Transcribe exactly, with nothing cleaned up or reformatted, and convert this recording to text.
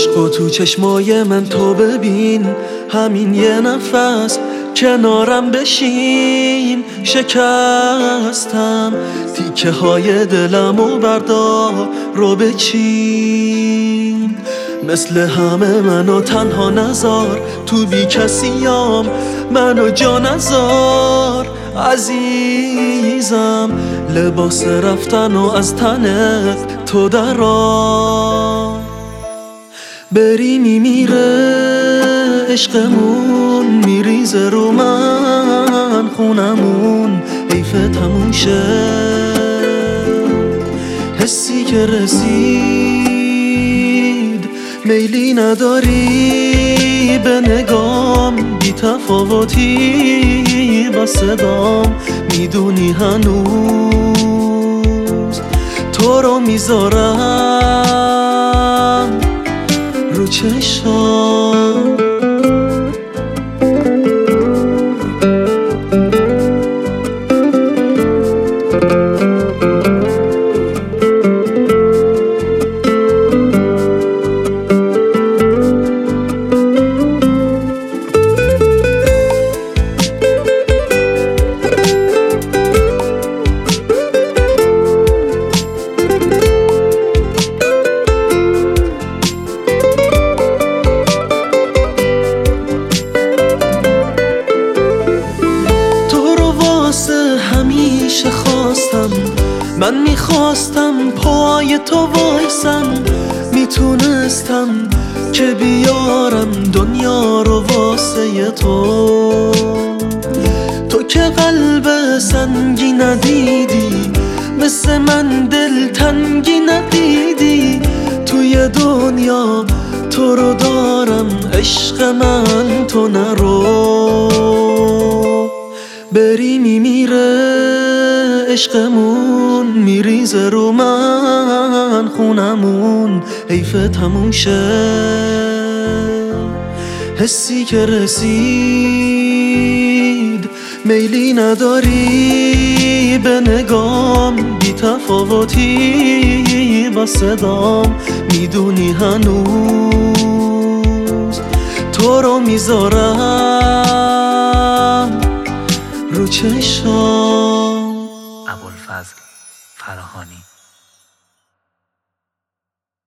عشق و تو چشمای من تو ببین، همین یه نفس کنارم بشین. شکستم تیکه های دلم و بردار رو بچین. مثل همه منو تنها نذار، تو بی کسیام منو جا نذار. عزیزم لباس رفتن و از تنت تو درار. بری میمیره عشقمون، میریزه رو من خونمون. حیف تموم شه حسی که رسید، میلی نداری به نگام، بی تفاوتی با صدام. میدونی هنوز تو رو میذارم رو چشام. همیشه خواستم، من میخواستم پای تو وایسم. میتونستم که بیارم دنیا رو واسه تو. تو که قلب سنگی ندیدی، مثل من دل تنگی ندیدی. توی دنیا تو رو دارم عشق من، تو نرو. بری میمیره عشقمون، میریزه رو من خونمون. حیف تموم شه حسی که رسید، میلی نداری به نگام، بی تفاوتی با صدام. میدونی هنوز تو رو میذارم رو چشام.